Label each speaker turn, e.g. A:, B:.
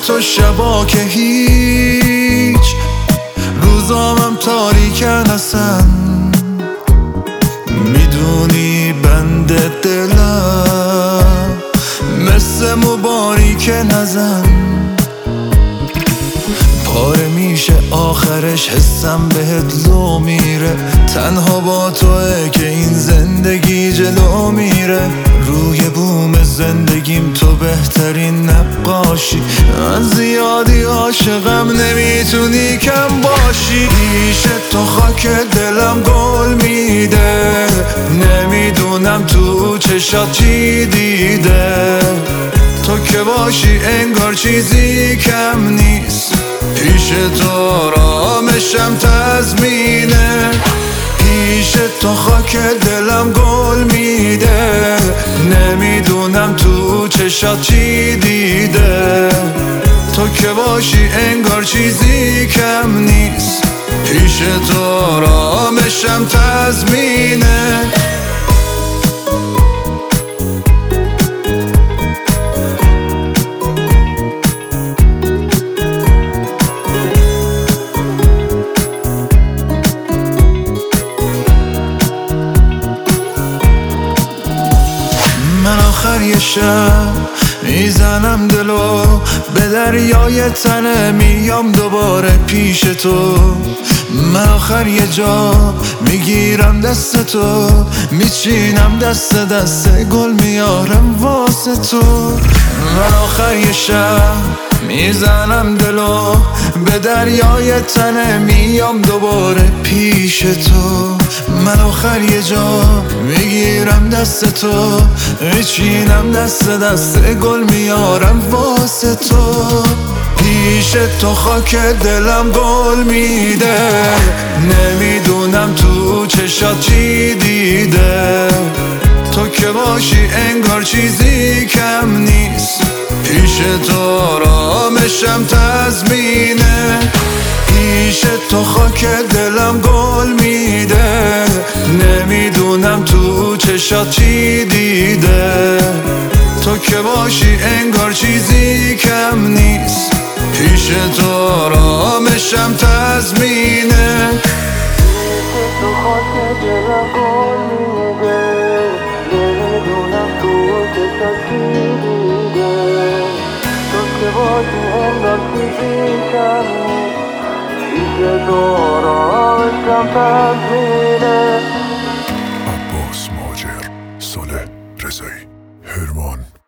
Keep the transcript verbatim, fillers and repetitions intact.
A: تو شبا که هیچ، روزامم تاریکن اصلا. میدونی بند دلم مثل مباریک نزن، پاره میشه آخرش حسم بهت لو میره. تنها با توه که این زندگی جلو میره. روی بوم زندگیم تو بهترین نقاشی، من زیادی عاشقم نمیتونی کم باشی. پیش تو خاک دلم گل میده، نمیدونم تو چشات چی دیده. تو که باشی انگار چیزی کم نیست، پیش تو آرامشم تضمینه. پیش تو خاک دلم گل میده، نمیدونم تو چشات چی دیده. تو که باشی انگار چیزی کم نیست، پیش تو آرامشم تضمینه. من آخر یه شب میزنم دلو به دریای تنه، میام دوباره پیش تو. من آخر یه جا میگیرم دست تو، میچینم دست دست گل میارم واسه تو. من آخر یه شب میزنم دلو به دریای تنه، میام دوباره پیش تو. من آخر یه جا میگیرم دست تو، میچینم دست دست گل میارم واسه تو. پیش تو خاک دلم گل میده، نمیدونم تو چشات چی دیده. تو که باشی انگار چیزی کم نیست، پیش تو آرامشم تضمینه. پیش تو خاک دلم گل میده، نمیدونم تو چشات چی دیده. تو که باشی انگار چیزی کم نیست، پیش تو آرامشم تضمینه.
B: تو خاک دلم گل میده، نمیدونم تو چشات چی دیده. تو که باشی انگار چیزی کم نیست، پیش تو آرامشم تضمینه.
C: عباس ماجر، صالح رضایی، هرمان